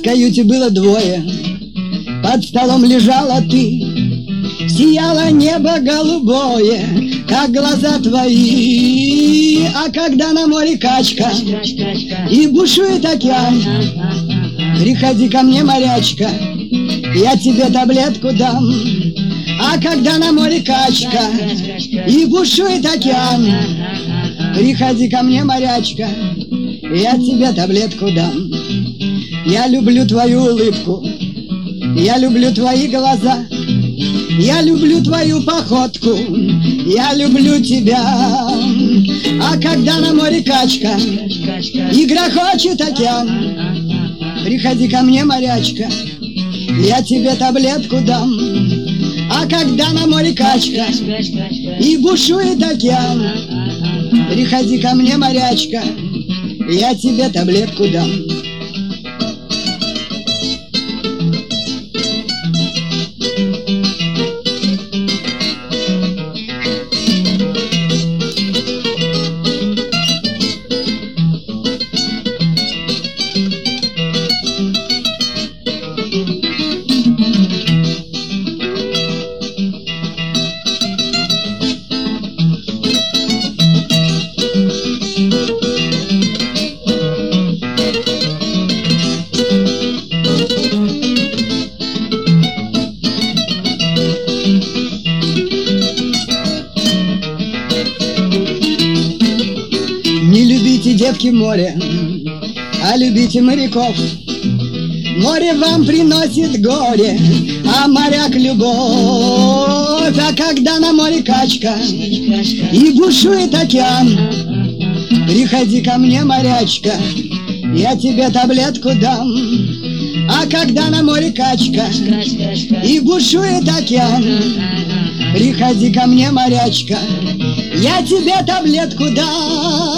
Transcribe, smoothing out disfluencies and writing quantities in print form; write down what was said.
в каюте было двое, под столом лежала ты. Сияло небо голубое, как глаза твои. А когда на море качка и бушует океан, приходи ко мне, морячка, я тебе таблетку дам. А когда на море качка и бушует океан, приходи ко мне, морячка, я тебе таблетку дам. Я люблю твою улыбку, я люблю твои глаза, я люблю твою походку, я люблю тебя. А когда на море качка и грохочет океан, приходи ко мне, морячка, я тебе таблетку дам. А когда на море качка и бушует океан, приходи ко мне, морячка, я тебе таблетку дам. Не любите, девки, море, а любите моряков. Море вам приносит горе, а моряк любовь. А когда на море качка и бушует океан, приходи ко мне, морячка, я тебе таблетку дам. А когда на море качка и бушует океан, приходи ко мне, морячка, я тебе таблетку дам.